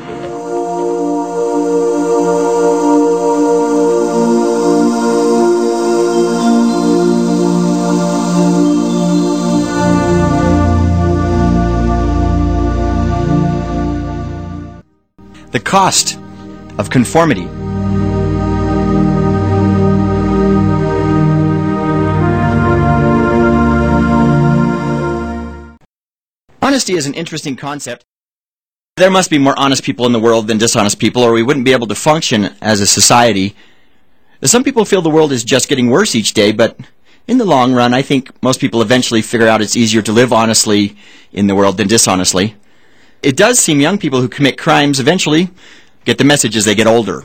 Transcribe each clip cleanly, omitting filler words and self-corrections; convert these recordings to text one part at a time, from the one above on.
The cost of conformity. Honesty is an interesting concept. There must be more honest people in the world than dishonest people, or we wouldn't be able to function as a society. Some people feel the world is just getting worse each day, but in the long run, I think most people eventually figure out it's easier to live honestly in the world than dishonestly. It does seem young people who commit crimes eventually get the message as they get older.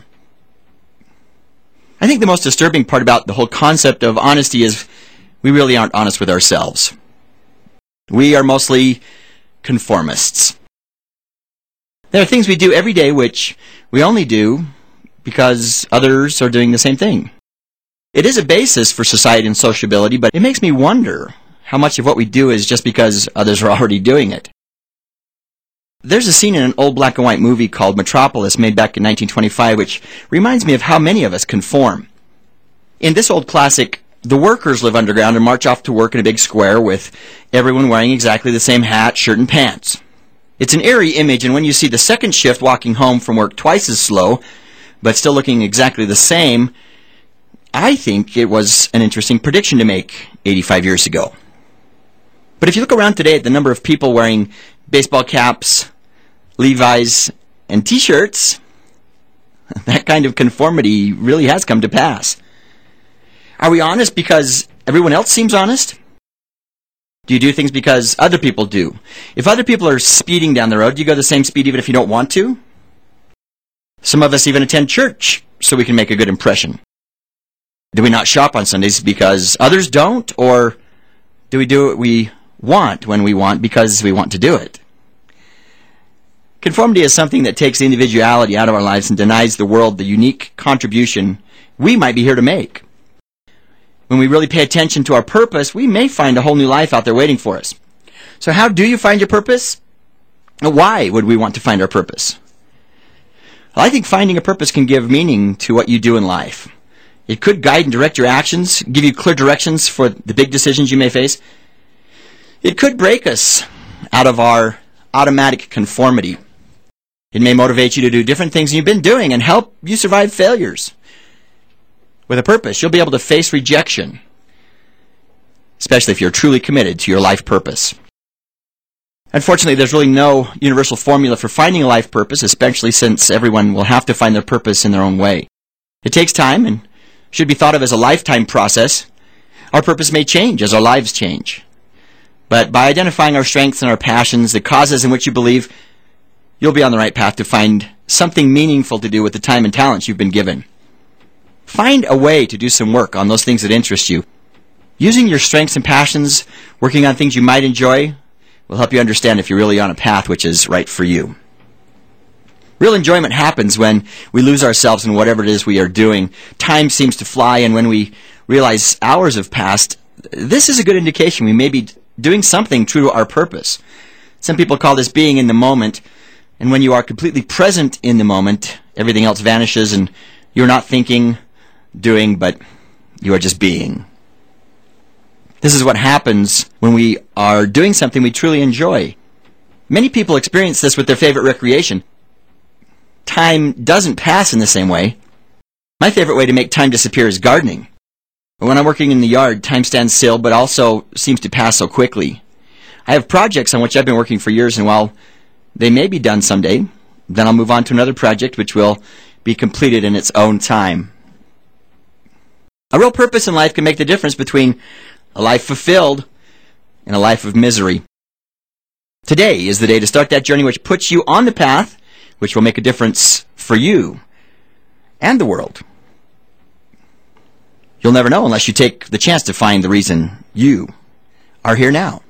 I think the most disturbing part about the whole concept of honesty is we really aren't honest with ourselves. We are mostly conformists. There are things we do every day which we only do because others are doing the same thing. It is a basis for society and sociability, but it makes me wonder how much of what we do is just because others are already doing it. There's a scene in an old black and white movie called Metropolis, made back in 1925, which reminds me of how many of us conform. In this old classic, the workers live underground and march off to work in a big square with everyone wearing exactly the same hat, shirt, and pants. It's an eerie image, and when you see the second shift walking home from work twice as slow, but still looking exactly the same, I think it was an interesting prediction to make 85 years ago. But if you look around today at the number of people wearing baseball caps, Levi's, and T-shirts, that kind of conformity really has come to pass. Are we honest because everyone else seems honest? Do you do things because other people do? If other people are speeding down the road, do you go the same speed even if you don't want to? Some of us even attend church so we can make a good impression. Do we not shop on Sundays because others don't? Or do we do what we want when we want because we want to do it? Conformity is something that takes the individuality out of our lives and denies the world the unique contribution we might be here to make. When we really pay attention to our purpose, we may find a whole new life out there waiting for us. So how do you find your purpose? Why would we want to find our purpose? Well, I think finding a purpose can give meaning to what you do in life. It could guide and direct your actions, give you clear directions for the big decisions you may face. It could break us out of our automatic conformity. It may motivate you to do different things you've been doing and help you survive failures. With a purpose, you'll be able to face rejection, especially if you're truly committed to your life purpose. Unfortunately, there's really no universal formula for finding a life purpose, especially since everyone will have to find their purpose in their own way. It takes time and should be thought of as a lifetime process. Our purpose may change as our lives change. But by identifying our strengths and our passions, the causes in which you believe, you'll be on the right path to find something meaningful to do with the time and talents you've been given. Find a way to do some work on those things that interest you. Using your strengths and passions, working on things you might enjoy, will help you understand if you're really on a path which is right for you. Real enjoyment happens when we lose ourselves in whatever it is we are doing. Time seems to fly, and when we realize hours have passed, this is a good indication we may be doing something true to our purpose. Some people call this being in the moment, and when you are completely present in the moment, everything else vanishes and you're not thinking, doing, but you are just being. This is what happens when we are doing something we truly enjoy. Many people experience this with their favorite recreation. Time doesn't pass in the same way. My favorite way to make time disappear is gardening. When I'm working in the yard, time stands still, but also seems to pass so quickly. I have projects on which I've been working for years, and while they may be done someday, then I'll move on to another project which will be completed in its own time. A real purpose in life can make the difference between a life fulfilled and a life of misery. Today is the day to start that journey which puts you on the path which will make a difference for you and the world. You'll never know unless you take the chance to find the reason you are here now.